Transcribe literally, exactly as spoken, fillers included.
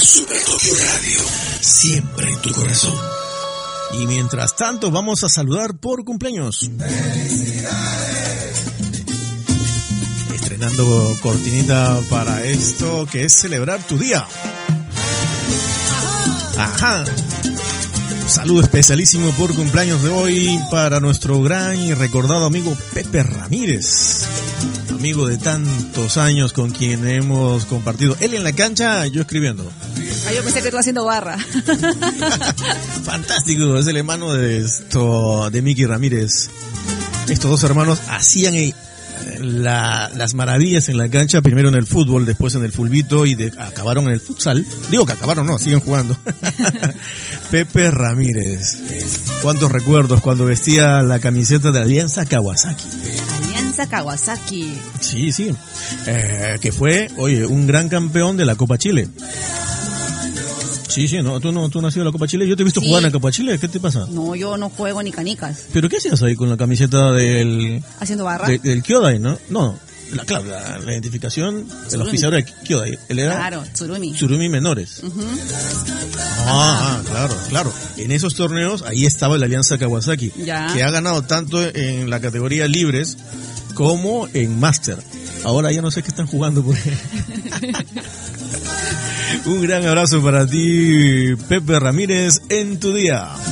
Super Tokio Radio, siempre en tu corazón. Y mientras tanto vamos a saludar por cumpleaños. Estrenando cortinita para esto que es celebrar tu día. Ajá. Saludo especialísimo por cumpleaños de hoy para nuestro gran y recordado amigo Pepe Ramírez. Amigo de tantos años con quien hemos compartido. Él en la cancha, yo escribiendo. Ah, yo pensé que tú haciendo barra. Fantástico, es el hermano de esto, de Miki Ramírez. Estos dos hermanos hacían la, las maravillas en la cancha, primero en el fútbol, después en el fulbito y de, acabaron en el futsal. Digo que acabaron, no, siguen jugando. Pepe Ramírez. Cuántos recuerdos cuando vestía la camiseta de Alianza Kawasaki. Alianza Kawasaki. Sí, sí. Eh, que fue, oye, un gran campeón de la Copa Chile. Sí, sí, no, tú no, tú no has ido a la Copa Chile. Yo te he visto sí. jugar en la Copa Chile. ¿Qué te pasa? No, yo no juego ni canicas. ¿Pero qué hacías ahí con la camiseta del... ¿Haciendo barra? De, del Kyodai, ¿no? No, la, claro, la, la identificación del oficiador de Kyodai. Él era... Claro, Tsurumi. Tsurumi menores. Uh-huh. Ah, ah, claro, claro. En esos torneos, ahí estaba la Alianza Kawasaki. Ya. Que ha ganado tanto en la categoría libres como en Master. Ahora ya no sé qué están jugando porque... Un gran abrazo para ti, Pepe Ramírez, en tu día.